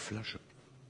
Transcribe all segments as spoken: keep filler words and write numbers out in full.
Flasche.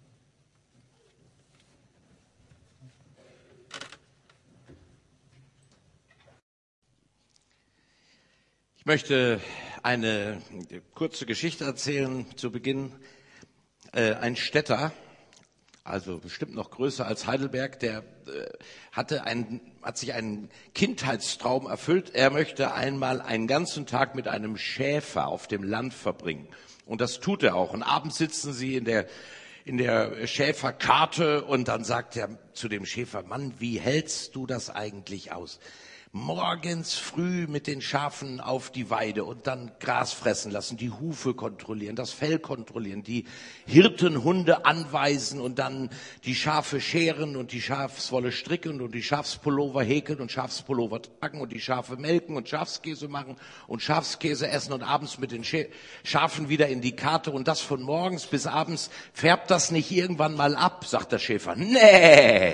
Ich möchte eine kurze Geschichte erzählen zu Beginn. Äh, ein Städter, also bestimmt noch größer als Heidelberg, der äh, hatte einen, hat sich einen Kindheitstraum erfüllt. Er möchte einmal einen ganzen Tag mit einem Schäfer auf dem Land verbringen. Und das tut er auch. Und abends sitzen sie in der, in der Schäferkarte und dann sagt er zu dem Schäfer: Mann, wie hältst du das eigentlich aus? Morgens früh mit den Schafen auf die Weide und dann Gras fressen lassen, die Hufe kontrollieren, das Fell kontrollieren, die Hirtenhunde anweisen und dann die Schafe scheren und die Schafswolle stricken und die Schafspullover häkeln und Schafspullover tragen und die Schafe melken und Schafskäse machen und Schafskäse essen und abends mit den Schafen wieder in die Karte und das von morgens bis abends. Färbt das nicht irgendwann mal ab, sagt der Schäfer. Nee!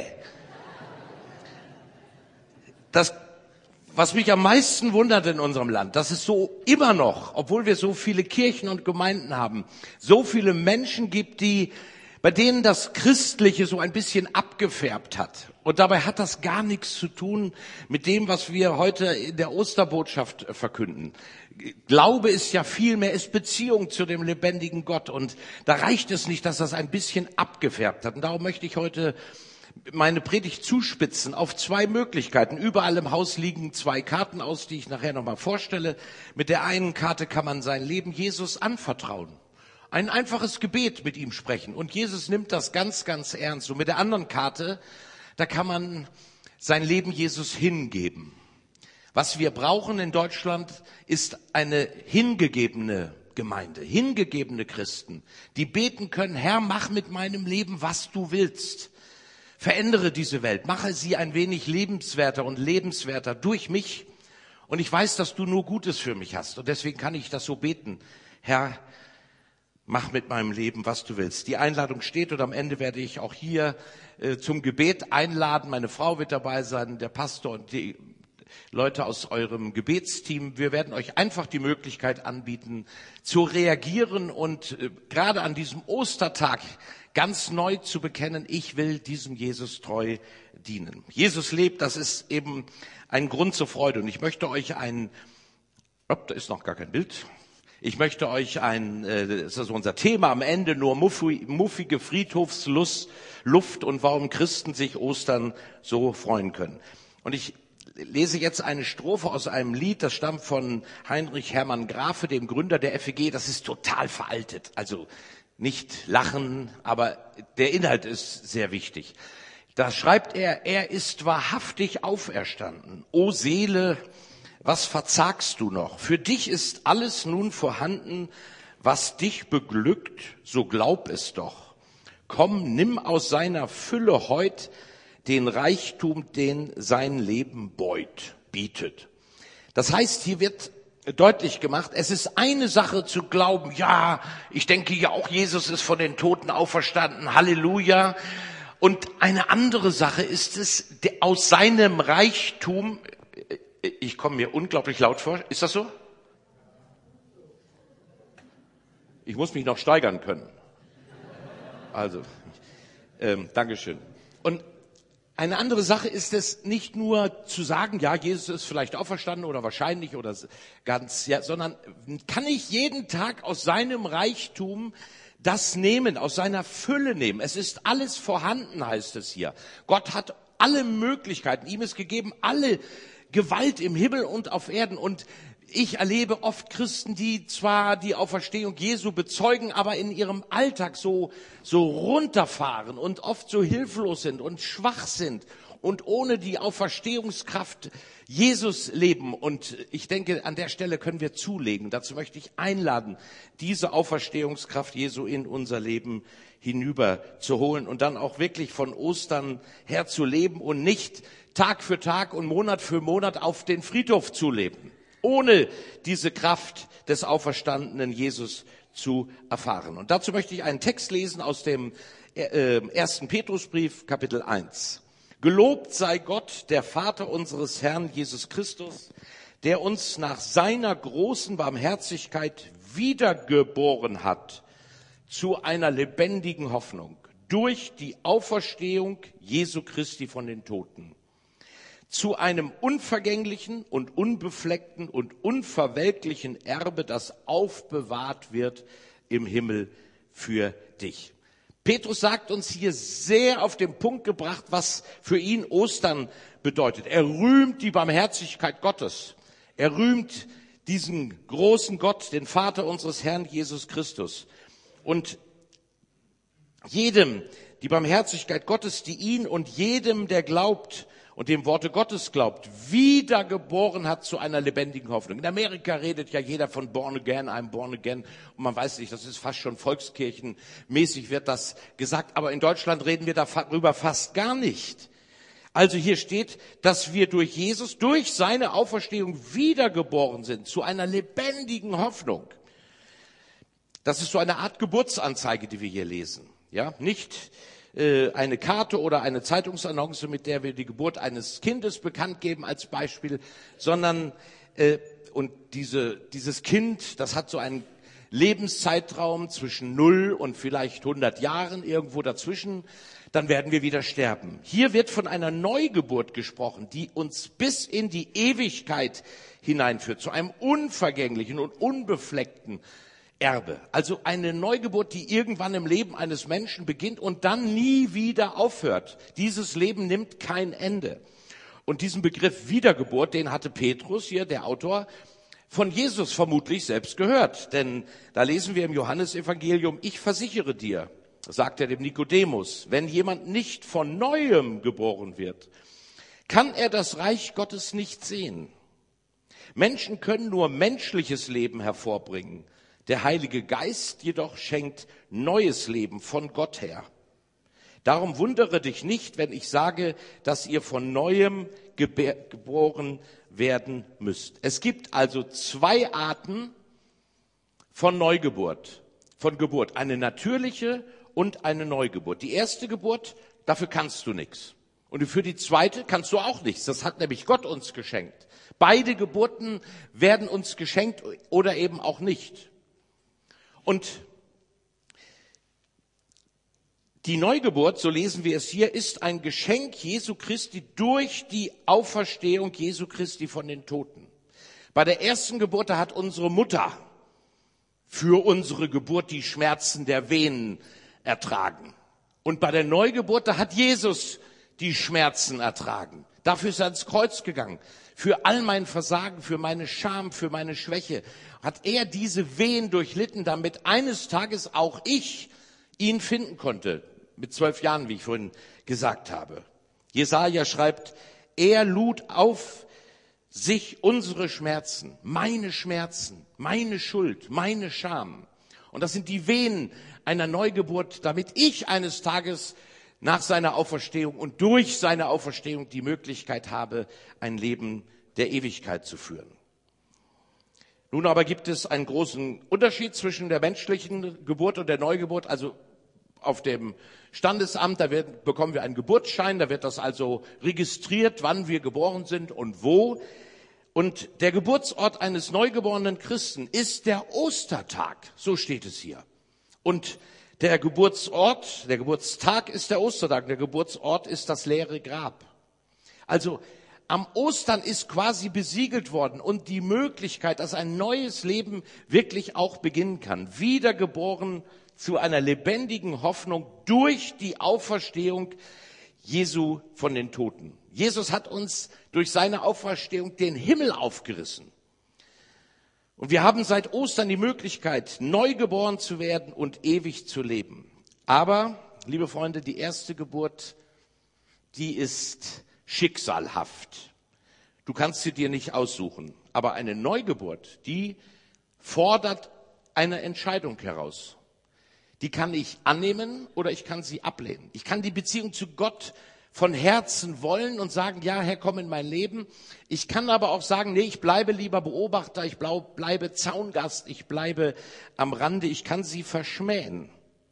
Das Was mich am meisten wundert in unserem Land, dass es so immer noch, obwohl wir so viele Kirchen und Gemeinden haben, so viele Menschen gibt, die, bei denen das Christliche so ein bisschen abgefärbt hat. Und dabei hat das gar nichts zu tun mit dem, was wir heute in der Osterbotschaft verkünden. Glaube ist ja viel mehr, ist Beziehung zu dem lebendigen Gott. Und da reicht es nicht, dass das ein bisschen abgefärbt hat. Und darum möchte ich heute meine Predigt zuspitzen auf zwei Möglichkeiten. Überall im Haus liegen zwei Karten aus, die ich nachher nochmal vorstelle. Mit der einen Karte kann man sein Leben Jesus anvertrauen. Ein einfaches Gebet mit ihm sprechen. Und Jesus nimmt das ganz, ganz ernst. Und mit der anderen Karte, da kann man sein Leben Jesus hingeben. Was wir brauchen in Deutschland, ist eine hingegebene Gemeinde, hingegebene Christen, die beten können: Herr, mach mit meinem Leben, was du willst. Verändere diese Welt, mache sie ein wenig lebenswerter und lebenswerter durch mich. Und ich weiß, dass du nur Gutes für mich hast. Und deswegen kann ich das so beten: Herr, mach mit meinem Leben, was du willst. Die Einladung steht und am Ende werde ich auch hier äh, zum Gebet einladen. Meine Frau wird dabei sein, der Pastor und die Leute aus eurem Gebetsteam. Wir werden euch einfach die Möglichkeit anbieten, zu reagieren und äh, gerade an diesem Ostertag ganz neu zu bekennen: Ich will diesem Jesus treu dienen. Jesus lebt, das ist eben ein Grund zur Freude. Und ich möchte euch ein, oh, da ist noch gar kein Bild. Ich möchte euch ein, das ist unser Thema am Ende, nur muffi, muffige Friedhofsluft und warum Christen sich Ostern so freuen können. Und ich lese jetzt eine Strophe aus einem Lied, das stammt von Heinrich Hermann Grafe, dem Gründer der F E G. Das ist total veraltet, also nicht lachen, aber der Inhalt ist sehr wichtig. Da schreibt er: Er ist wahrhaftig auferstanden. O Seele, was verzagst du noch? Für dich ist alles nun vorhanden, was dich beglückt, so glaub es doch. Komm, nimm aus seiner Fülle heut den Reichtum, den sein Leben beut, bietet. Das heißt, hier wird deutlich gemacht, es ist eine Sache zu glauben: Ja, ich denke ja auch, Jesus ist von den Toten auferstanden, Halleluja. Und eine andere Sache ist es, aus seinem Reichtum, ich komme mir unglaublich laut vor, ist das so? Ich muss mich noch steigern können. Also, ähm, Dankeschön. Und eine andere Sache ist es, nicht nur zu sagen: Ja, Jesus ist vielleicht auferstanden oder wahrscheinlich oder ganz, ja, sondern kann ich jeden Tag aus seinem Reichtum das nehmen, aus seiner Fülle nehmen. Es ist alles vorhanden, heißt es hier. Gott hat alle Möglichkeiten, ihm ist gegeben alle Gewalt im Himmel und auf Erden. Und ich erlebe oft Christen, die zwar die Auferstehung Jesu bezeugen, aber in ihrem Alltag so, so runterfahren und oft so hilflos sind und schwach sind und ohne die Auferstehungskraft Jesus leben. Und ich denke, an der Stelle können wir zulegen. Dazu möchte ich einladen, diese Auferstehungskraft Jesu in unser Leben hinüber zu holen und dann auch wirklich von Ostern her zu leben und nicht Tag für Tag und Monat für Monat auf den Friedhof zu leben, ohne diese Kraft des auferstandenen Jesus zu erfahren. Und dazu möchte ich einen Text lesen aus dem ersten Petrusbrief, Kapitel eins. Gelobt sei Gott, der Vater unseres Herrn Jesus Christus, der uns nach seiner großen Barmherzigkeit wiedergeboren hat zu einer lebendigen Hoffnung durch die Auferstehung Jesu Christi von den Toten, zu einem unvergänglichen und unbefleckten und unverwelklichen Erbe, das aufbewahrt wird im Himmel für dich. Petrus sagt uns hier sehr auf den Punkt gebracht, was für ihn Ostern bedeutet. Er rühmt die Barmherzigkeit Gottes. Er rühmt diesen großen Gott, den Vater unseres Herrn Jesus Christus. Und jedem die Barmherzigkeit Gottes, die ihn und jedem, der glaubt und dem Worte Gottes glaubt, wiedergeboren hat zu einer lebendigen Hoffnung. In Amerika redet ja jeder von Born Again, I'm Born Again. Und man weiß nicht, das ist fast schon volkskirchenmäßig wird das gesagt. Aber in Deutschland reden wir darüber fast gar nicht. Also hier steht, dass wir durch Jesus, durch seine Auferstehung wiedergeboren sind zu einer lebendigen Hoffnung. Das ist so eine Art Geburtsanzeige, die wir hier lesen. Ja, nicht äh, eine Karte oder eine Zeitungsannonce, mit der wir die Geburt eines Kindes bekannt geben als Beispiel, sondern äh, und diese dieses Kind, das hat so einen Lebenszeitraum zwischen null und vielleicht hundert Jahren, irgendwo dazwischen, dann werden wir wieder sterben. Hier wird von einer Neugeburt gesprochen, die uns bis in die Ewigkeit hineinführt, zu einem unvergänglichen und unbefleckten Erbe. Also eine Neugeburt, die irgendwann im Leben eines Menschen beginnt und dann nie wieder aufhört. Dieses Leben nimmt kein Ende. Und diesen Begriff Wiedergeburt, den hatte Petrus hier, der Autor, von Jesus vermutlich selbst gehört. Denn da lesen wir im Johannesevangelium, ich versichere dir, sagt er dem Nikodemus, wenn jemand nicht von Neuem geboren wird, kann er das Reich Gottes nicht sehen. Menschen können nur menschliches Leben hervorbringen. Der Heilige Geist jedoch schenkt neues Leben von Gott her. Darum wundere dich nicht, wenn ich sage, dass ihr von Neuem geboren werden müsst. Es gibt also zwei Arten von Neugeburt, von Geburt. Eine natürliche und eine Neugeburt. Die erste Geburt, dafür kannst du nichts. Und für die zweite kannst du auch nichts. Das hat nämlich Gott uns geschenkt. Beide Geburten werden uns geschenkt oder eben auch nicht. Und die Neugeburt, so lesen wir es hier, ist ein Geschenk Jesu Christi durch die Auferstehung Jesu Christi von den Toten. Bei der ersten Geburt, da hat unsere Mutter für unsere Geburt die Schmerzen der Wehen ertragen. Und bei der Neugeburt, da hat Jesus die Schmerzen ertragen. Dafür ist er ans Kreuz gegangen. Für all mein Versagen, für meine Scham, für meine Schwäche hat er diese Wehen durchlitten, damit eines Tages auch ich ihn finden konnte. Mit zwölf Jahren, wie ich vorhin gesagt habe. Jesaja schreibt, er lud auf sich unsere Schmerzen, meine Schmerzen, meine Schuld, meine Scham. Und das sind die Wehen einer Neugeburt, damit ich eines Tages nach seiner Auferstehung und durch seine Auferstehung die Möglichkeit habe, ein Leben der Ewigkeit zu führen. Nun aber gibt es einen großen Unterschied zwischen der menschlichen Geburt und der Neugeburt. Also auf dem Standesamt, da wird, bekommen wir einen Geburtsschein, da wird das also registriert, wann wir geboren sind und wo. Und der Geburtsort eines neugeborenen Christen ist der Ostertag, so steht es hier. Und der Geburtsort, der Geburtstag ist der Ostertag, der Geburtsort ist das leere Grab. Also am Ostern ist quasi besiegelt worden und die Möglichkeit, dass ein neues Leben wirklich auch beginnen kann. Wiedergeboren zu einer lebendigen Hoffnung durch die Auferstehung Jesu von den Toten. Jesus hat uns durch seine Auferstehung den Himmel aufgerissen. Und wir haben seit Ostern die Möglichkeit, neu geboren zu werden und ewig zu leben. Aber, liebe Freunde, die erste Geburt, die ist schicksalhaft. Du kannst sie dir nicht aussuchen. Aber eine Neugeburt, die fordert eine Entscheidung heraus. Die kann ich annehmen oder ich kann sie ablehnen. Ich kann die Beziehung zu Gott von Herzen wollen und sagen, ja, Herr, komm in mein Leben. Ich kann aber auch sagen, nee, ich bleibe lieber Beobachter, ich bleibe Zaungast, ich bleibe am Rande, ich kann sie verschmähen.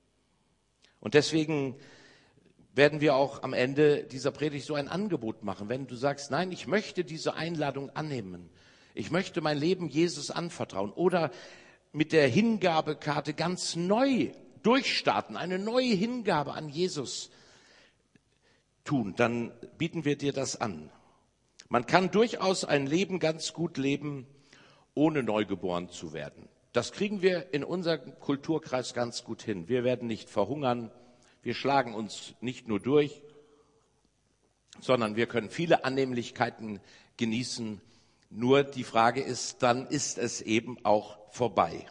Und deswegen werden wir auch am Ende dieser Predigt so ein Angebot machen. Wenn du sagst, nein, ich möchte diese Einladung annehmen, ich möchte mein Leben Jesus anvertrauen oder mit der Hingabekarte ganz neu durchstarten, eine neue Hingabe an Jesus tun, dann bieten wir dir das an. Man kann durchaus ein Leben ganz gut leben, ohne neugeboren zu werden. Das kriegen wir in unserem Kulturkreis ganz gut hin. Wir werden nicht verhungern, wir schlagen uns nicht nur durch, sondern wir können viele Annehmlichkeiten genießen. Nur die Frage ist, dann ist es eben auch vorbei.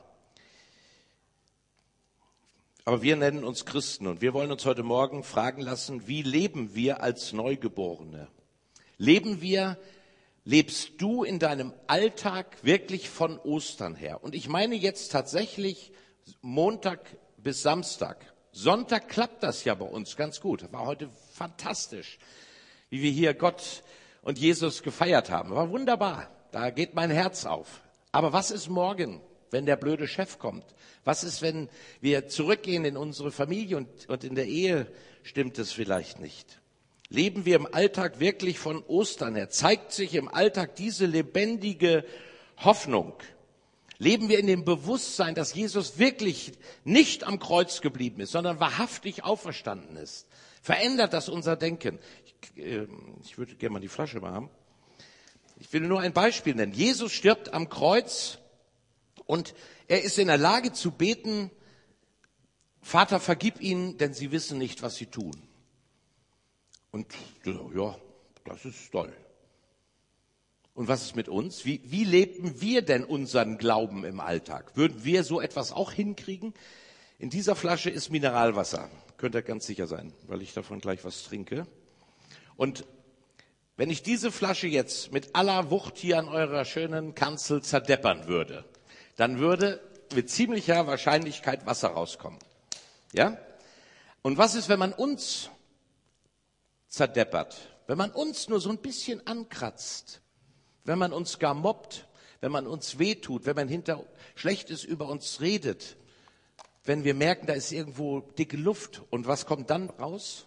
Aber wir nennen uns Christen und wir wollen uns heute Morgen fragen lassen, wie leben wir als Neugeborene? Leben wir, lebst du in deinem Alltag wirklich von Ostern her? Und ich meine jetzt tatsächlich Montag bis Samstag. Sonntag klappt das ja bei uns ganz gut. War heute fantastisch, wie wir hier Gott und Jesus gefeiert haben. War wunderbar. Da geht mein Herz auf. Aber was ist morgen, wenn der blöde Chef kommt? Was ist, wenn wir zurückgehen in unsere Familie und, und in der Ehe stimmt es vielleicht nicht? Leben wir im Alltag wirklich von Ostern her? Zeigt sich im Alltag diese lebendige Hoffnung? Leben wir in dem Bewusstsein, dass Jesus wirklich nicht am Kreuz geblieben ist, sondern wahrhaftig auferstanden ist? Verändert das unser Denken? Ich, äh, ich würde gerne mal die Flasche mal haben. Ich will nur ein Beispiel nennen. Jesus stirbt am Kreuz und er ist in der Lage zu beten, Vater, vergib ihnen, denn sie wissen nicht, was sie tun. Und ja, das ist toll. Und was ist mit uns? Wie, wie leben wir denn unseren Glauben im Alltag? Würden wir so etwas auch hinkriegen? In dieser Flasche ist Mineralwasser. Könnt ihr ganz sicher sein, weil ich davon gleich was trinke. Und wenn ich diese Flasche jetzt mit aller Wucht hier an eurer schönen Kanzel zerdeppern würde, dann würde mit ziemlicher Wahrscheinlichkeit Wasser rauskommen. Ja? Und was ist, wenn man uns zerdeppert? Wenn man uns nur so ein bisschen ankratzt, wenn man uns gar mobbt, wenn man uns wehtut, wenn man hinter Schlechtes über uns redet, wenn wir merken, da ist irgendwo dicke Luft. Und was kommt dann raus?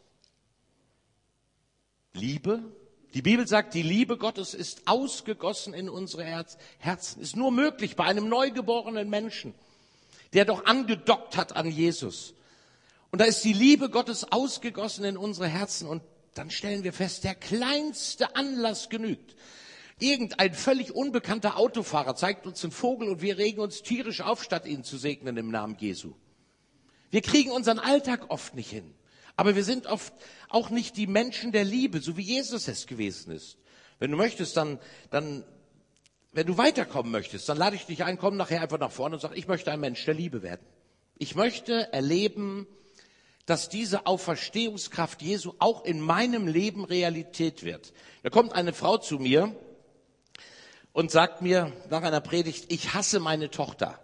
Liebe. Die Bibel sagt, die Liebe Gottes ist ausgegossen in unsere Herz- Herzen. Ist nur möglich bei einem neugeborenen Menschen, der doch angedockt hat an Jesus. Und da ist die Liebe Gottes ausgegossen in unsere Herzen. Und dann stellen wir fest, der kleinste Anlass genügt. Irgendein völlig unbekannter Autofahrer zeigt uns einen Vogel und wir regen uns tierisch auf, statt ihn zu segnen im Namen Jesu. Wir kriegen unseren Alltag oft nicht hin. Aber wir sind oft auch nicht die Menschen der Liebe, so wie Jesus es gewesen ist. Wenn du möchtest, dann, dann, wenn du weiterkommen möchtest, dann lade ich dich ein, komm nachher einfach nach vorne und sag, ich möchte ein Mensch der Liebe werden. Ich möchte erleben, dass diese Auferstehungskraft Jesu auch in meinem Leben Realität wird. Da kommt eine Frau zu mir und sagt mir nach einer Predigt, ich hasse meine Tochter.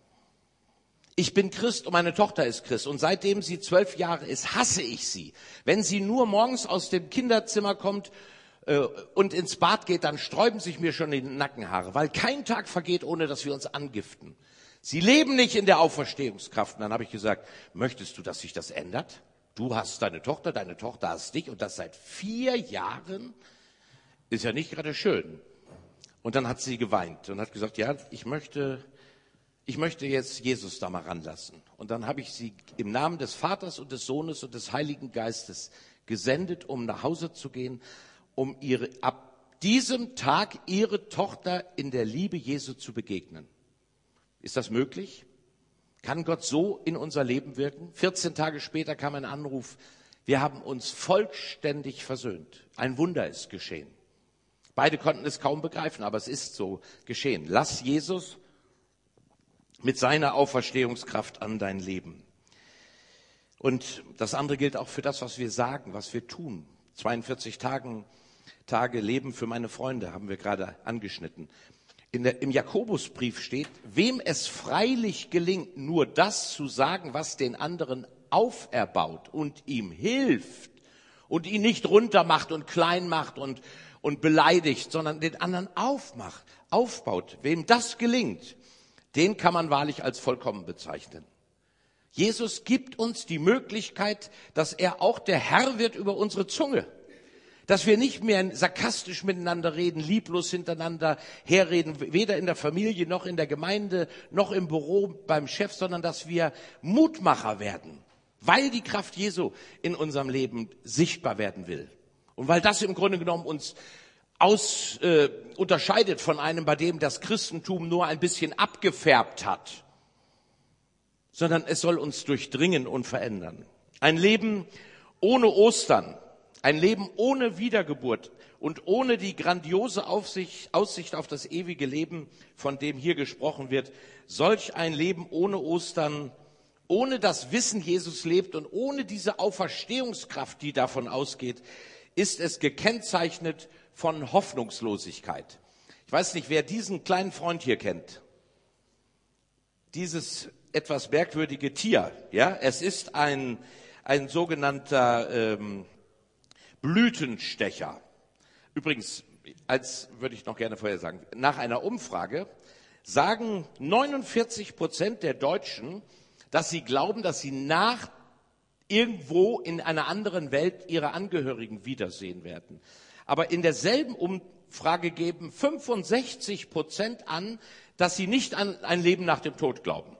Ich bin Christ und meine Tochter ist Christ. Und seitdem sie zwölf Jahre ist, hasse ich sie. Wenn sie nur morgens aus dem Kinderzimmer kommt äh, und ins Bad geht, dann sträuben sich mir schon die Nackenhaare, weil kein Tag vergeht, ohne dass wir uns angiften. Sie leben nicht in der Auferstehungskraft. Und dann habe ich gesagt, möchtest du, dass sich das ändert? Du hast deine Tochter, deine Tochter hast dich und das seit vier Jahren. Ist ja nicht gerade schön. Und dann hat sie geweint und hat gesagt, ja, ich möchte... Ich möchte jetzt Jesus da mal ranlassen. Und dann habe ich sie im Namen des Vaters und des Sohnes und des Heiligen Geistes gesendet, um nach Hause zu gehen, um ihre, ab diesem Tag ihre Tochter in der Liebe Jesu zu begegnen. Ist das möglich? Kann Gott so in unser Leben wirken? vierzehn Tage später kam ein Anruf, wir haben uns vollständig versöhnt. Ein Wunder ist geschehen. Beide konnten es kaum begreifen, aber es ist so geschehen. Lass Jesus mit seiner Auferstehungskraft an dein Leben. Und das andere gilt auch für das, was wir sagen, was wir tun. zweiundvierzig Tagen, Tage Leben für meine Freunde haben wir gerade angeschnitten. In der, im Jakobusbrief steht, wem es freilich gelingt, nur das zu sagen, was den anderen auferbaut und ihm hilft und ihn nicht runtermacht und klein macht und, und beleidigt, sondern den anderen aufmacht, aufbaut. Wem das gelingt, den kann man wahrlich als vollkommen bezeichnen. Jesus gibt uns die Möglichkeit, dass er auch der Herr wird über unsere Zunge. Dass wir nicht mehr sarkastisch miteinander reden, lieblos hintereinander herreden, weder in der Familie noch in der Gemeinde noch im Büro beim Chef, sondern dass wir Mutmacher werden, weil die Kraft Jesu in unserem Leben sichtbar werden will. Und weil das im Grunde genommen uns aus, äh, unterscheidet von einem, bei dem das Christentum nur ein bisschen abgefärbt hat, sondern es soll uns durchdringen und verändern. Ein Leben ohne Ostern, ein Leben ohne Wiedergeburt und ohne die grandiose Aussicht, Aussicht auf das ewige Leben, von dem hier gesprochen wird, solch ein Leben ohne Ostern, ohne das Wissen, Jesus lebt und ohne diese Auferstehungskraft, die davon ausgeht, ist es gekennzeichnet von Hoffnungslosigkeit. Ich weiß nicht, wer diesen kleinen Freund hier kennt. Dieses etwas merkwürdige Tier, ja, es ist ein, ein sogenannter ähm, Blütenstecher. Übrigens, als würde ich noch gerne vorher sagen, nach einer Umfrage sagen neunundvierzig Prozent der Deutschen, dass sie glauben, dass sie nach irgendwo in einer anderen Welt ihre Angehörigen wiedersehen werden. Aber in derselben Umfrage geben fünfundsechzig Prozent an, dass sie nicht an ein Leben nach dem Tod glauben.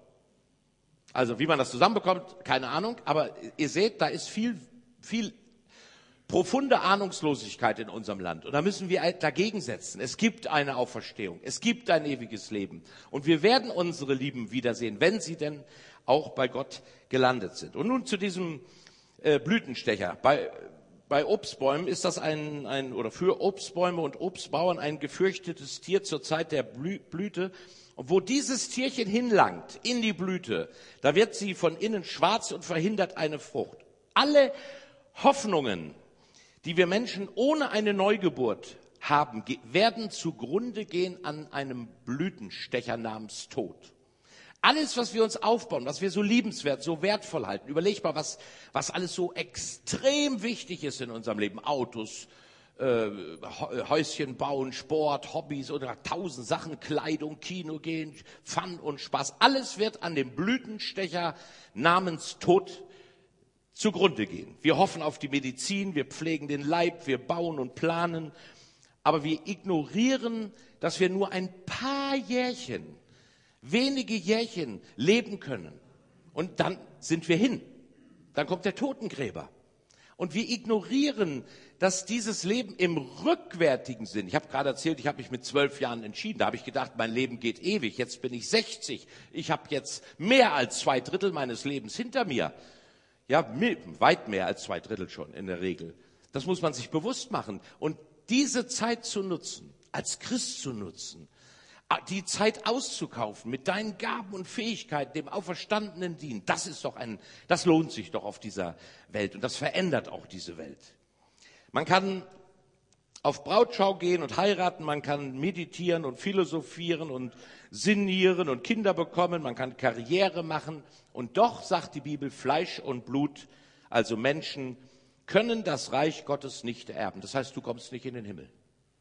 Also wie man das zusammenbekommt, keine Ahnung. Aber ihr seht, da ist viel, viel profunde Ahnungslosigkeit in unserem Land. Und da müssen wir dagegen setzen. Es gibt eine Auferstehung. Es gibt ein ewiges Leben. Und wir werden unsere Lieben wiedersehen, wenn sie denn auch bei Gott gelandet sind. Und nun zu diesem äh, Blütenstecher. Bei, bei Obstbäumen ist das ein, ein, oder für Obstbäume und Obstbauern ein gefürchtetes Tier zur Zeit der Blü- Blüte. Und wo dieses Tierchen hinlangt, in die Blüte, da wird sie von innen schwarz und verhindert eine Frucht. Alle Hoffnungen, die wir Menschen ohne eine Neugeburt haben, werden zugrunde gehen an einem Blütenstecher namens Tod. Alles, was wir uns aufbauen, was wir so liebenswert, so wertvoll halten, überleg mal, was, was alles so extrem wichtig ist in unserem Leben. Autos, äh, Häuschen bauen, Sport, Hobbys oder tausend Sachen, Kleidung, Kino gehen, Fun und Spaß. Alles wird an dem Blütenstecher namens Tod zugrunde gehen. Wir hoffen auf die Medizin, wir pflegen den Leib, wir bauen und planen, aber wir ignorieren, dass wir nur ein paar Jährchen, wenige Jährchen leben können. Und dann sind wir hin. Dann kommt der Totengräber. Und wir ignorieren, dass dieses Leben im rückwärtigen Sinn, ich habe gerade erzählt, ich habe mich mit zwölf Jahren entschieden, da habe ich gedacht, mein Leben geht ewig, jetzt bin ich sechzig, ich habe jetzt mehr als zwei Drittel meines Lebens hinter mir. Ja, weit mehr als zwei Drittel schon in der Regel. Das muss man sich bewusst machen. Und diese Zeit zu nutzen, als Christ zu nutzen, die Zeit auszukaufen, mit deinen Gaben und Fähigkeiten, dem Auferstandenen dienen, das ist doch ein, das lohnt sich doch auf dieser Welt und das verändert auch diese Welt. Man kann auf Brautschau gehen und heiraten, man kann meditieren und philosophieren und sinnieren und Kinder bekommen, man kann Karriere machen und doch sagt die Bibel, Fleisch und Blut, also Menschen, können das Reich Gottes nicht erben. Das heißt, du kommst nicht in den Himmel.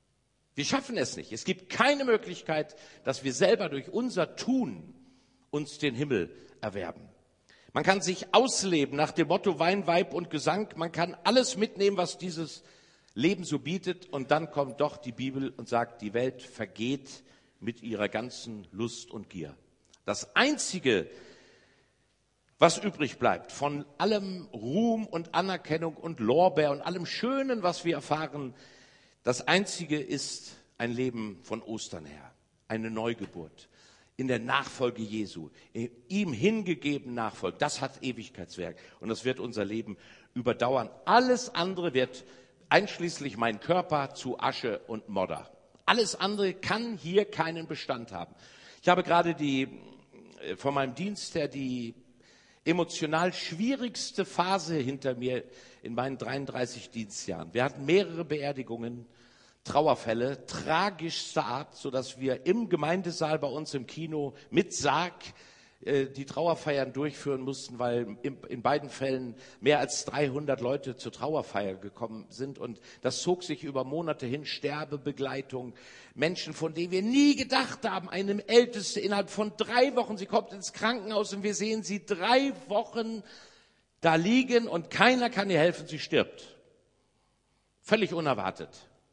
Wir schaffen es nicht. Es gibt keine Möglichkeit, dass wir selber durch unser Tun uns den Himmel erwerben. Man kann sich ausleben nach dem Motto Wein, Weib und Gesang. Man kann alles mitnehmen, was dieses Leben so bietet. Und dann kommt doch die Bibel und sagt, die Welt vergeht mit ihrer ganzen Lust und Gier. Das Einzige, was übrig bleibt von allem Ruhm und Anerkennung und Lorbeer und allem Schönen, was wir erfahren, das Einzige ist ein Leben von Ostern her, eine Neugeburt in der Nachfolge Jesu, ihm hingegeben Nachfolge. Das hat Ewigkeitswerk und das wird unser Leben überdauern. Alles andere wird, einschließlich mein Körper, zu Asche und Modder. Alles andere kann hier keinen Bestand haben. Ich habe gerade die, von meinem Dienst her die emotional schwierigste Phase hinter mir in meinen dreiunddreißig Dienstjahren. Wir hatten mehrere Beerdigungen, Trauerfälle, tragischster Art, sodass wir im Gemeindesaal bei uns im Kino mit Sarg äh, die Trauerfeiern durchführen mussten, weil in, in beiden Fällen mehr als dreihundert Leute zur Trauerfeier gekommen sind. Und das zog sich über Monate hin, Sterbebegleitung, Menschen, von denen wir nie gedacht haben, einem Älteste innerhalb von drei Wochen, sie kommt ins Krankenhaus und wir sehen sie drei Wochen da liegen und keiner kann ihr helfen, sie stirbt. Völlig unerwartet.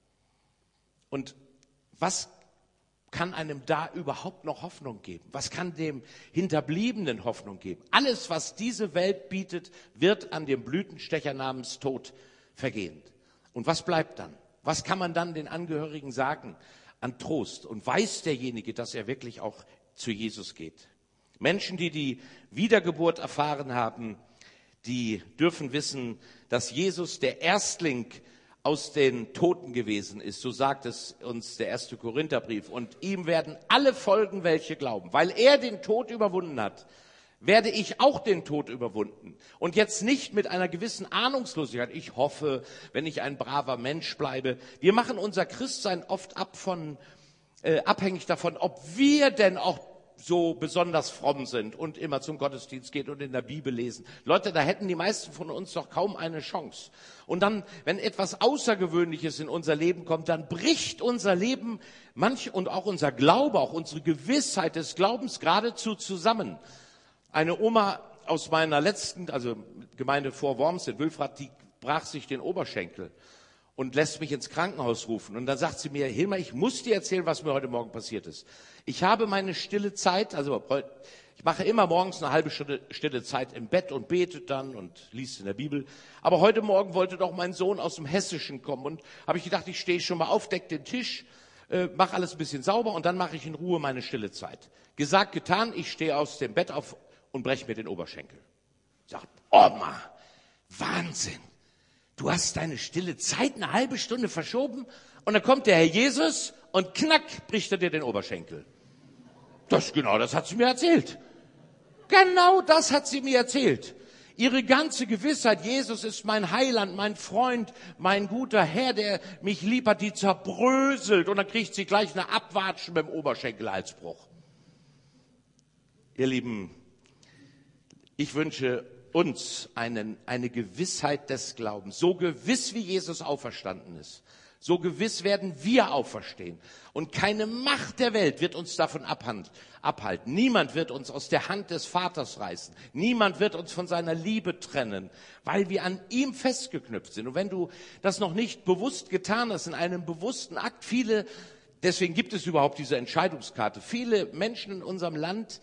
Und was kann einem da überhaupt noch Hoffnung geben? Was kann dem Hinterbliebenen Hoffnung geben? Alles, was diese Welt bietet, wird an dem Blütenstecher namens Tod vergehen. Und was bleibt dann? Was kann man dann den Angehörigen sagen an Trost? Und weiß derjenige, dass er wirklich auch zu Jesus geht? Menschen, die die Wiedergeburt erfahren haben, die dürfen wissen, dass Jesus der Erstling aus den Toten gewesen ist. So sagt es uns der erste Korintherbrief. Und ihm werden alle folgen, welche glauben. Weil er den Tod überwunden hat, werde ich auch den Tod überwunden. Und jetzt nicht mit einer gewissen Ahnungslosigkeit. Ich hoffe, wenn ich ein braver Mensch bleibe. Wir machen unser Christsein oft ab von, äh, abhängig davon, ob wir denn auch so besonders fromm sind und immer zum Gottesdienst gehen und in der Bibel lesen. Leute, da hätten die meisten von uns doch kaum eine Chance. Und dann, wenn etwas Außergewöhnliches in unser Leben kommt, dann bricht unser Leben manch und auch unser Glaube, auch unsere Gewissheit des Glaubens geradezu zusammen. Eine Oma aus meiner letzten, also Gemeinde vor Worms in Wülfrath, die brach sich den Oberschenkel und lässt mich ins Krankenhaus rufen. Und dann sagt sie mir, Hilmar, ich muss dir erzählen, was mir heute Morgen passiert ist. Ich habe meine stille Zeit, also ich mache immer morgens eine halbe Stunde stille Zeit im Bett und bete dann und liest in der Bibel. Aber heute Morgen wollte doch mein Sohn aus dem Hessischen kommen und habe ich gedacht, ich stehe schon mal auf, deck den Tisch, äh, mache alles ein bisschen sauber und dann mache ich in Ruhe meine stille Zeit. Gesagt, getan, ich stehe aus dem Bett auf und breche mir den Oberschenkel. Sagt, Oma, Wahnsinn. Du hast deine stille Zeit eine halbe Stunde verschoben und dann kommt der Herr Jesus und knack bricht er dir den Oberschenkel. Das genau, das hat sie mir erzählt. Genau das hat sie mir erzählt. Ihre ganze Gewissheit, Jesus ist mein Heiland, mein Freund, mein guter Herr, der mich lieb hat, die zerbröselt und dann kriegt sie gleich eine Abwatschen beim Oberschenkelhalsbruch. Ihr Lieben, ich wünsche uns einen, eine Gewissheit des Glaubens. So gewiss wie Jesus auferstanden ist, so gewiss werden wir auferstehen. Und keine Macht der Welt wird uns davon abhalten. Niemand wird uns aus der Hand des Vaters reißen. Niemand wird uns von seiner Liebe trennen, weil wir an ihm festgeknüpft sind. Und wenn du das noch nicht bewusst getan hast, in einem bewussten Akt, viele, deswegen gibt es überhaupt diese Entscheidungskarte, viele Menschen in unserem Land,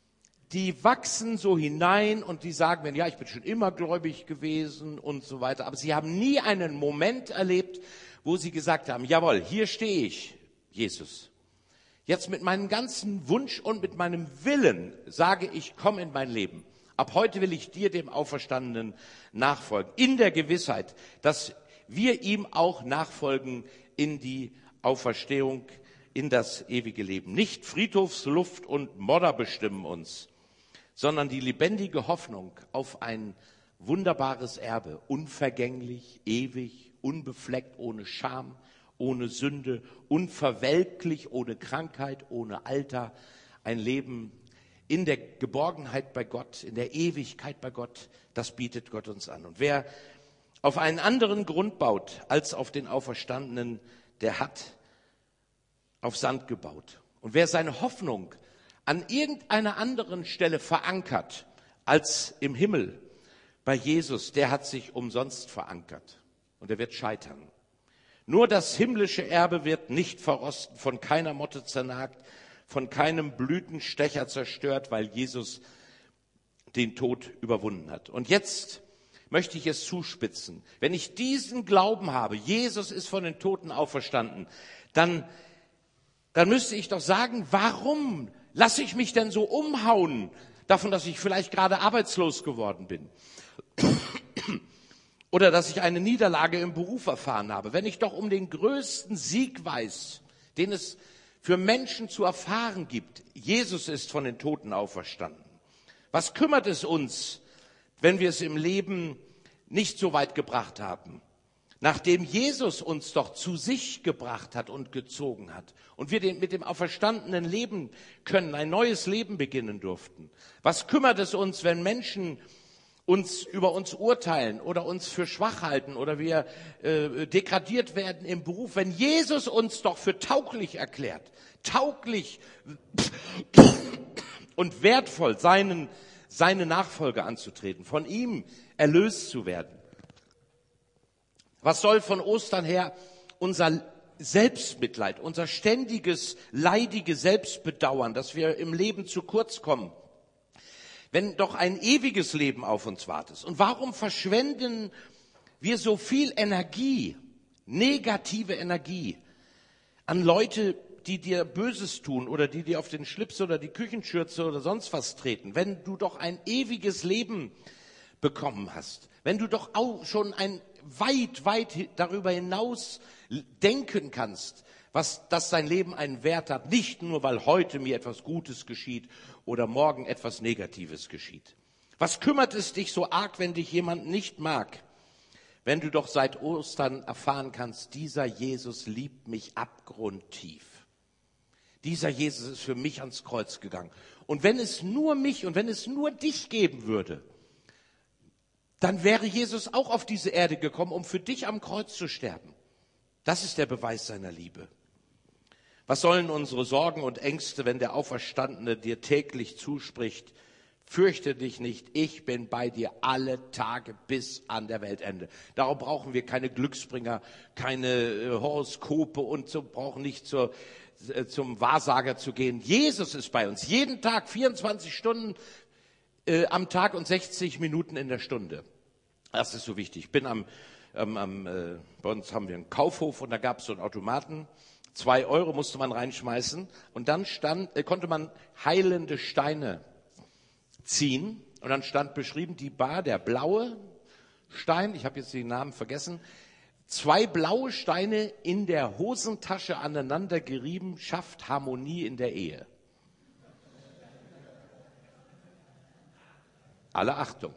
die wachsen so hinein und die sagen mir, ja, ich bin schon immer gläubig gewesen und so weiter. Aber sie haben nie einen Moment erlebt, wo sie gesagt haben, jawohl, hier stehe ich, Jesus. Jetzt mit meinem ganzen Wunsch und mit meinem Willen sage ich, komm in mein Leben. Ab heute will ich dir, dem Auferstandenen, nachfolgen. In der Gewissheit, dass wir ihm auch nachfolgen in die Auferstehung, in das ewige Leben. Nicht Friedhofsluft und Modder bestimmen uns, sondern die lebendige Hoffnung auf ein wunderbares Erbe, unvergänglich, ewig, unbefleckt, ohne Scham, ohne Sünde, unverwelklich, ohne Krankheit, ohne Alter, ein Leben in der Geborgenheit bei Gott, in der Ewigkeit bei Gott, das bietet Gott uns an. Und wer auf einen anderen Grund baut als auf den Auferstandenen, der hat auf Sand gebaut. Und wer seine Hoffnung an irgendeiner anderen Stelle verankert als im Himmel bei Jesus, der hat sich umsonst verankert und er wird scheitern. Nur das himmlische Erbe wird nicht verrosten, von keiner Motte zernagt, von keinem Blütenstecher zerstört, weil Jesus den Tod überwunden hat. Und jetzt möchte ich es zuspitzen. Wenn ich diesen Glauben habe, Jesus ist von den Toten auferstanden, dann, dann müsste ich doch sagen, warum lasse ich mich denn so umhauen davon, dass ich vielleicht gerade arbeitslos geworden bin? Oder dass ich eine Niederlage im Beruf erfahren habe. Wenn ich doch um den größten Sieg weiß, den es für Menschen zu erfahren gibt, Jesus ist von den Toten auferstanden. Was kümmert es uns, wenn wir es im Leben nicht so weit gebracht haben? Nachdem Jesus uns doch zu sich gebracht hat und gezogen hat und wir mit dem Auferstandenen leben können, ein neues Leben beginnen durften. Was kümmert es uns, wenn Menschen uns über uns urteilen oder uns für schwach halten oder wir äh, degradiert werden im Beruf, wenn Jesus uns doch für tauglich erklärt, tauglich und wertvoll, seinen, seine Nachfolge anzutreten, von ihm erlöst zu werden. Was soll von Ostern her unser Selbstmitleid, unser ständiges, leidiges Selbstbedauern, dass wir im Leben zu kurz kommen, wenn doch ein ewiges Leben auf uns wartet? Und warum verschwenden wir so viel Energie, negative Energie, an Leute, die dir Böses tun oder die dir auf den Schlips oder die Küchenschürze oder sonst was treten, wenn du doch ein ewiges Leben bekommen hast, wenn du doch auch schon ein weit, weit darüber hinaus denken kannst, was, dass dein Leben einen Wert hat, nicht nur, weil heute mir etwas Gutes geschieht oder morgen etwas Negatives geschieht. Was kümmert es dich so arg, wenn dich jemand nicht mag, wenn du doch seit Ostern erfahren kannst, dieser Jesus liebt mich abgrundtief. Dieser Jesus ist für mich ans Kreuz gegangen. Und wenn es nur mich und wenn es nur dich geben würde, dann wäre Jesus auch auf diese Erde gekommen, um für dich am Kreuz zu sterben. Das ist der Beweis seiner Liebe. Was sollen unsere Sorgen und Ängste, wenn der Auferstandene dir täglich zuspricht, fürchte dich nicht, ich bin bei dir alle Tage bis an der Weltende. Darum brauchen wir keine Glücksbringer, keine Horoskope und so, brauchen nicht zur, zum Wahrsager zu gehen. Jesus ist bei uns, jeden Tag, vierundzwanzig Stunden äh, am Tag und sechzig Minuten in der Stunde. Das ist so wichtig. Ich bin am, ähm, am äh, bei uns haben wir einen Kaufhof und da gab es so einen Automaten. Zwei Euro musste man reinschmeißen und dann stand, äh, konnte man heilende Steine ziehen und dann stand beschrieben, die Bar, der blaue Stein, ich habe jetzt den Namen vergessen, zwei blaue Steine in der Hosentasche aneinander gerieben, schafft Harmonie in der Ehe. Alle Achtung.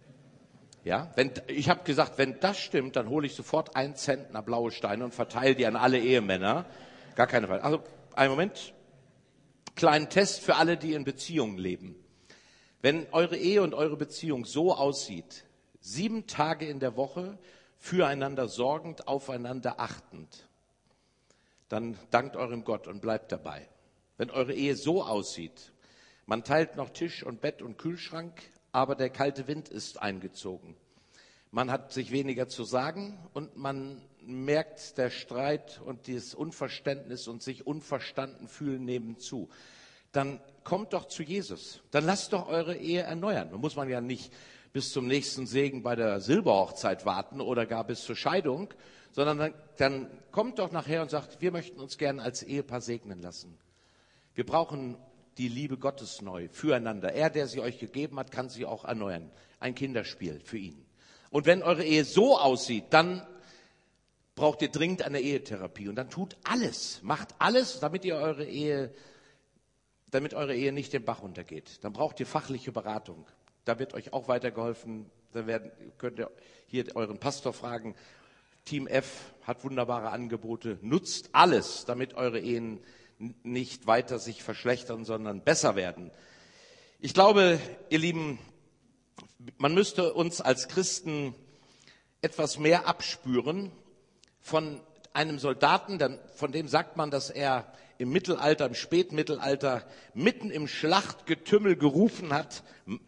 Ja, wenn, ich habe gesagt, wenn das stimmt, dann hole ich sofort einen Zentner blaue Steine und verteile die an alle Ehemänner. Gar keine Frage. Also, einen Moment. Kleinen Test für alle, die in Beziehungen leben. Wenn eure Ehe und eure Beziehung so aussieht, sieben Tage in der Woche, füreinander sorgend, aufeinander achtend, dann dankt eurem Gott und bleibt dabei. Wenn eure Ehe so aussieht, man teilt noch Tisch und Bett und Kühlschrank, aber der kalte Wind ist eingezogen. Man hat sich weniger zu sagen und man merkt der Streit und das Unverständnis und sich unverstanden fühlen nebenzu. Dann kommt doch zu Jesus. Dann lasst doch eure Ehe erneuern. Da muss man ja nicht bis zum nächsten Segen bei der Silberhochzeit warten oder gar bis zur Scheidung, sondern dann, dann kommt doch nachher und sagt, wir möchten uns gerne als Ehepaar segnen lassen. Wir brauchen die Liebe Gottes neu füreinander. Er, der sie euch gegeben hat, kann sie auch erneuern. Ein Kinderspiel für ihn. Und wenn eure Ehe so aussieht, dann braucht ihr dringend eine Ehetherapie. Und dann tut alles, macht alles, damit ihr eure Ehe, damit eure Ehe nicht den Bach runtergeht. Dann braucht ihr fachliche Beratung. Da wird euch auch weitergeholfen. Da werden, könnt ihr hier euren Pastor fragen. Team F hat wunderbare Angebote. Nutzt alles, damit eure Ehen nicht weiter sich verschlechtern, sondern besser werden. Ich glaube, ihr Lieben, man müsste uns als Christen etwas mehr abspüren von einem Soldaten, von dem sagt man, dass er im Mittelalter, im Spätmittelalter, mitten im Schlachtgetümmel gerufen hat,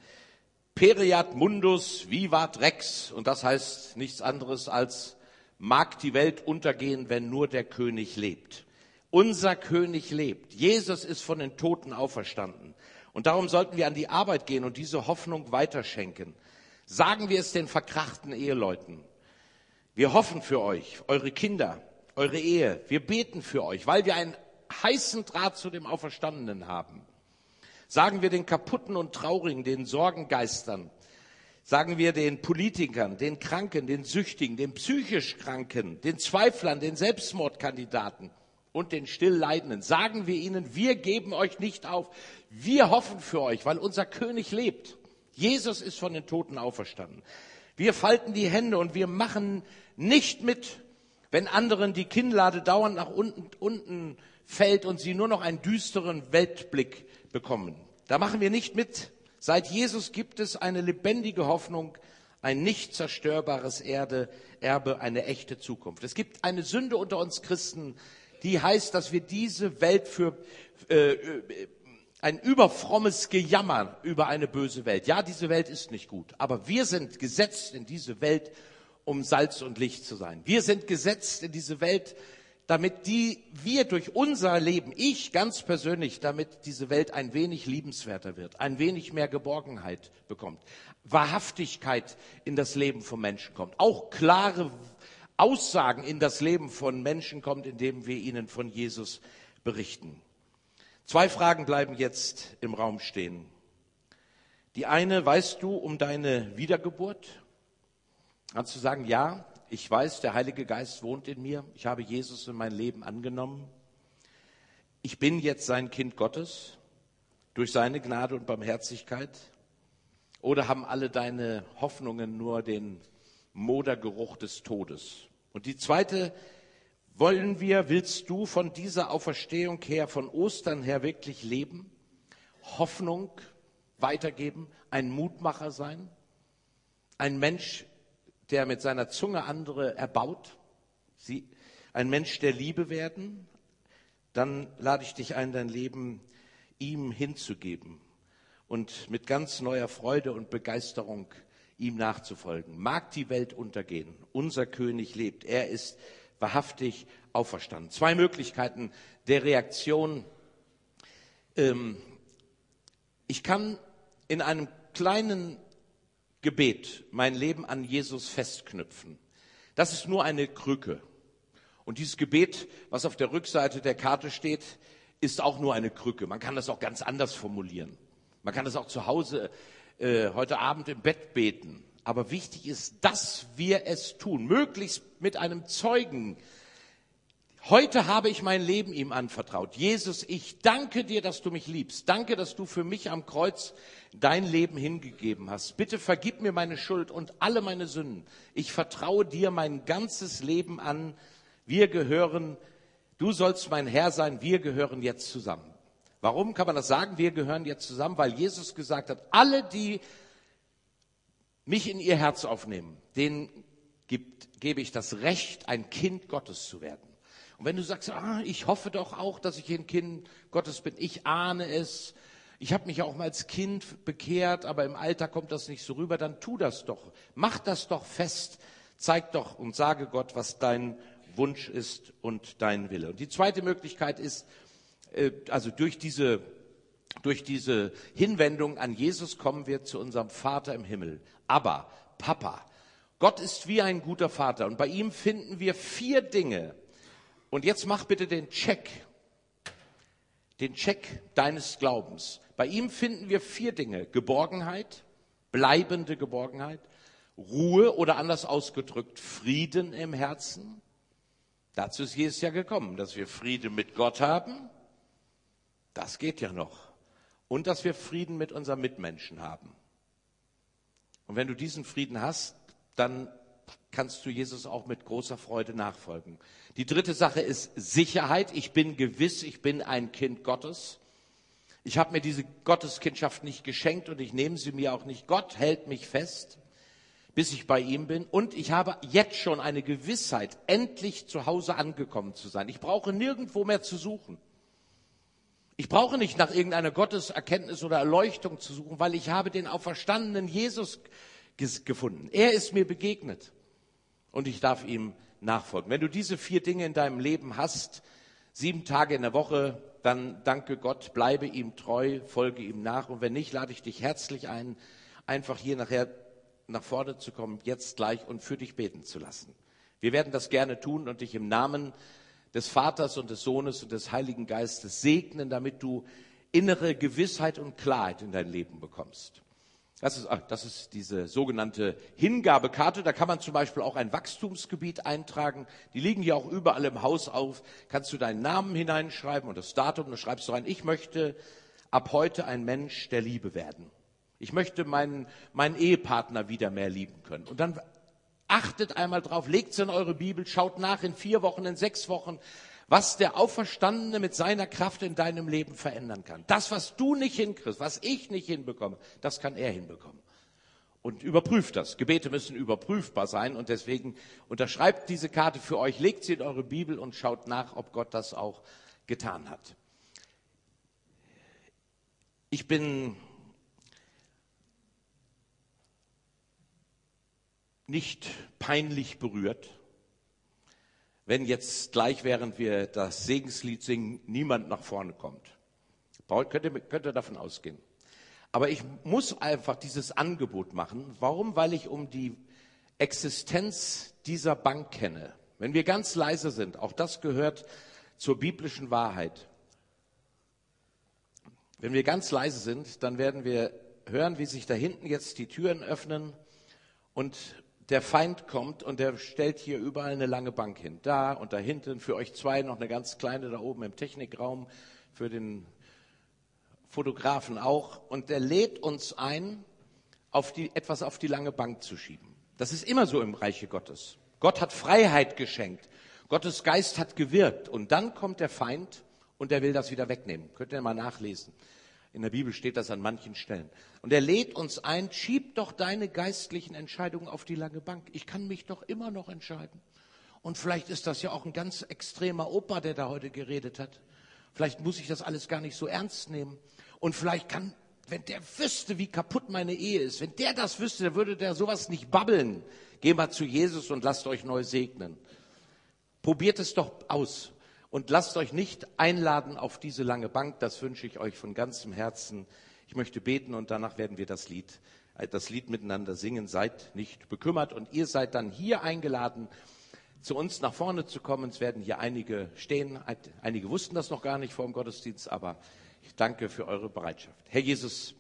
Pereat mundus vivat rex. Und das heißt nichts anderes als, mag die Welt untergehen, wenn nur der König lebt. Unser König lebt. Jesus ist von den Toten auferstanden. Und darum sollten wir an die Arbeit gehen und diese Hoffnung weiterschenken. Sagen wir es den verkrachten Eheleuten. Wir hoffen für euch, eure Kinder, eure Ehe. Wir beten für euch, weil wir einen heißen Draht zu dem Auferstandenen haben. Sagen wir den Kaputten und Traurigen, den Sorgengeistern. Sagen wir den Politikern, den Kranken, den Süchtigen, den psychisch Kranken, den Zweiflern, den Selbstmordkandidaten und den Stillleidenden. Sagen wir ihnen, wir geben euch nicht auf. Wir hoffen für euch, weil unser König lebt. Jesus ist von den Toten auferstanden. Wir falten die Hände und wir machen nicht mit, wenn anderen die Kinnlade dauernd nach unten, unten fällt und sie nur noch einen düsteren Weltblick bekommen. Da machen wir nicht mit. Seit Jesus gibt es eine lebendige Hoffnung, ein nicht zerstörbares Erde, Erbe, eine echte Zukunft. Es gibt eine Sünde unter uns Christen, die heißt, dass wir diese Welt für äh, ein überfrommes Gejammer über eine böse Welt. Ja, diese Welt ist nicht gut, aber wir sind gesetzt in diese Welt, um Salz und Licht zu sein. Wir sind gesetzt in diese Welt, damit die wir durch unser Leben, ich ganz persönlich, damit diese Welt ein wenig liebenswerter wird, ein wenig mehr Geborgenheit bekommt, Wahrhaftigkeit in das Leben von Menschen kommt, auch klare Aussagen in das Leben von Menschen kommt, indem wir ihnen von Jesus berichten. Zwei Fragen bleiben jetzt im Raum stehen. Die eine, weißt du um deine Wiedergeburt? Kannst du sagen, ja, ich weiß, der Heilige Geist wohnt in mir. Ich habe Jesus in mein Leben angenommen. Ich bin jetzt sein Kind Gottes durch seine Gnade und Barmherzigkeit. Oder haben alle deine Hoffnungen nur den Modergeruch des Todes? Und die zweite, wollen wir, willst du von dieser Auferstehung her, von Ostern her wirklich leben? Hoffnung weitergeben, ein Mutmacher sein? Ein Mensch, der mit seiner Zunge andere erbaut? Sie, ein Mensch der Liebe werden? Dann lade ich dich ein, dein Leben ihm hinzugeben und mit ganz neuer Freude und Begeisterung ihm nachzufolgen. Mag die Welt untergehen, unser König lebt, er ist wahrhaftig auferstanden. Zwei Möglichkeiten der Reaktion. Ähm, ich kann in einem kleinen Gebet mein Leben an Jesus festknüpfen. Das ist nur eine Krücke. Und dieses Gebet, was auf der Rückseite der Karte steht, ist auch nur eine Krücke. Man kann das auch ganz anders formulieren. Man kann das auch zu Hause äh, heute Abend im Bett beten. Aber wichtig ist, dass wir es tun, möglichst mit einem Zeugen. Heute habe ich mein Leben ihm anvertraut. Jesus, ich danke dir, dass du mich liebst. Danke, dass du für mich am Kreuz dein Leben hingegeben hast. Bitte vergib mir meine Schuld und alle meine Sünden. Ich vertraue dir mein ganzes Leben an. Wir gehören, du sollst mein Herr sein, wir gehören jetzt zusammen. Warum kann man das sagen? Wir gehören jetzt zusammen, weil Jesus gesagt hat, alle, die mich in ihr Herz aufnehmen, denen gibt, gebe ich das Recht, ein Kind Gottes zu werden. Und wenn du sagst, ah, ich hoffe doch auch, dass ich ein Kind Gottes bin, ich ahne es, ich habe mich auch mal als Kind bekehrt, aber im Alter kommt das nicht so rüber, dann tu das doch, mach das doch fest, zeig doch und sage Gott, was dein Wunsch ist und dein Wille. Und die zweite Möglichkeit ist, also durch diese, durch diese Hinwendung an Jesus kommen wir zu unserem Vater im Himmel. Aber, Papa, Gott ist wie ein guter Vater und bei ihm finden wir vier Dinge. Und jetzt mach bitte den Check, den Check deines Glaubens. Bei ihm finden wir vier Dinge. Geborgenheit, bleibende Geborgenheit, Ruhe oder anders ausgedrückt Frieden im Herzen. Dazu ist Jesus ja gekommen, dass wir Frieden mit Gott haben. Das geht ja noch. Und dass wir Frieden mit unseren Mitmenschen haben. Und wenn du diesen Frieden hast, dann kannst du Jesus auch mit großer Freude nachfolgen. Die dritte Sache ist Sicherheit. Ich bin gewiss, ich bin ein Kind Gottes. Ich habe mir diese Gotteskindschaft nicht geschenkt und ich nehme sie mir auch nicht. Gott hält mich fest, bis ich bei ihm bin. Und ich habe jetzt schon eine Gewissheit, endlich zu Hause angekommen zu sein. Ich brauche nirgendwo mehr zu suchen. Ich brauche nicht nach irgendeiner Gotteserkenntnis oder Erleuchtung zu suchen, weil ich habe den auferstandenen Jesus gefunden. Er ist mir begegnet und ich darf ihm nachfolgen. Wenn du diese vier Dinge in deinem Leben hast, sieben Tage in der Woche, dann danke Gott, bleibe ihm treu, folge ihm nach. Und wenn nicht, lade ich dich herzlich ein, einfach hier nachher nach vorne zu kommen, jetzt gleich und für dich beten zu lassen. Wir werden das gerne tun und dich im Namen des Vaters und des Sohnes und des Heiligen Geistes segnen, damit du innere Gewissheit und Klarheit in dein Leben bekommst. Das ist, ach, das ist diese sogenannte Hingabekarte. Da kann man zum Beispiel auch ein Wachstumsgebiet eintragen. Die liegen ja auch überall im Haus auf. Kannst du deinen Namen hineinschreiben und das Datum. Da schreibst du rein, ich möchte ab heute ein Mensch der Liebe werden. Ich möchte meinen, meinen Ehepartner wieder mehr lieben können. Und dann achtet einmal drauf, legt es in eure Bibel, schaut nach in vier Wochen, in sechs Wochen, was der Auferstandene mit seiner Kraft in deinem Leben verändern kann. Das, was du nicht hinkriegst, was ich nicht hinbekomme, das kann er hinbekommen. Und überprüft das. Gebete müssen überprüfbar sein und deswegen unterschreibt diese Karte für euch, legt sie in eure Bibel und schaut nach, ob Gott das auch getan hat. Ich bin nicht peinlich berührt, wenn jetzt gleich, während wir das Segenslied singen, niemand nach vorne kommt. Könnt ihr, könnt ihr davon ausgehen. Aber ich muss einfach dieses Angebot machen. Warum? Weil ich um die Existenz dieser Bank kenne. Wenn wir ganz leise sind, auch das gehört zur biblischen Wahrheit. Wenn wir ganz leise sind, dann werden wir hören, wie sich da hinten jetzt die Türen öffnen und der Feind kommt und der stellt hier überall eine lange Bank hin. Da und da hinten, für euch zwei noch eine ganz kleine da oben im Technikraum, für den Fotografen auch. Und der lädt uns ein, auf die, etwas auf die lange Bank zu schieben. Das ist immer so im Reiche Gottes. Gott hat Freiheit geschenkt. Gottes Geist hat gewirkt. Und dann kommt der Feind und der will das wieder wegnehmen. Könnt ihr mal nachlesen. In der Bibel steht das an manchen Stellen. Und er lädt uns ein, schieb doch deine geistlichen Entscheidungen auf die lange Bank. Ich kann mich doch immer noch entscheiden. Und vielleicht ist das ja auch ein ganz extremer Opa, der da heute geredet hat. Vielleicht muss ich das alles gar nicht so ernst nehmen. Und vielleicht kann, wenn der wüsste, wie kaputt meine Ehe ist, wenn der das wüsste, dann würde der sowas nicht babbeln. Geh mal zu Jesus und lasst euch neu segnen. Probiert es doch aus. Und lasst euch nicht einladen auf diese lange Bank, das wünsche ich euch von ganzem Herzen. Ich möchte beten und danach werden wir das Lied, das Lied miteinander singen. Seid nicht bekümmert und ihr seid dann hier eingeladen, zu uns nach vorne zu kommen. Es werden hier einige stehen, einige wussten das noch gar nicht vor dem Gottesdienst, aber ich danke für eure Bereitschaft. Herr Jesus,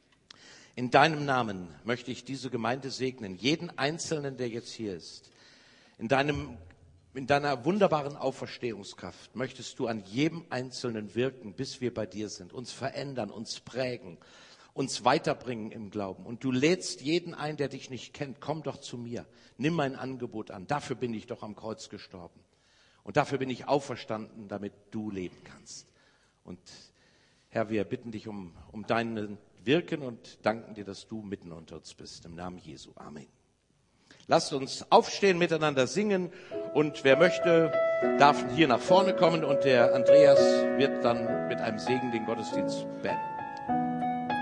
in deinem Namen möchte ich diese Gemeinde segnen, jeden Einzelnen, der jetzt hier ist. In deinem In deiner wunderbaren Auferstehungskraft möchtest du an jedem Einzelnen wirken, bis wir bei dir sind, uns verändern, uns prägen, uns weiterbringen im Glauben. Und du lädst jeden ein, der dich nicht kennt, komm doch zu mir, nimm mein Angebot an. Dafür bin ich doch am Kreuz gestorben. Und dafür bin ich auferstanden, damit du leben kannst. Und Herr, wir bitten dich um, um dein Wirken und danken dir, dass du mitten unter uns bist. Im Namen Jesu. Amen. Lasst uns aufstehen, miteinander singen und wer möchte, darf hier nach vorne kommen und der Andreas wird dann mit einem Segen den Gottesdienst beenden.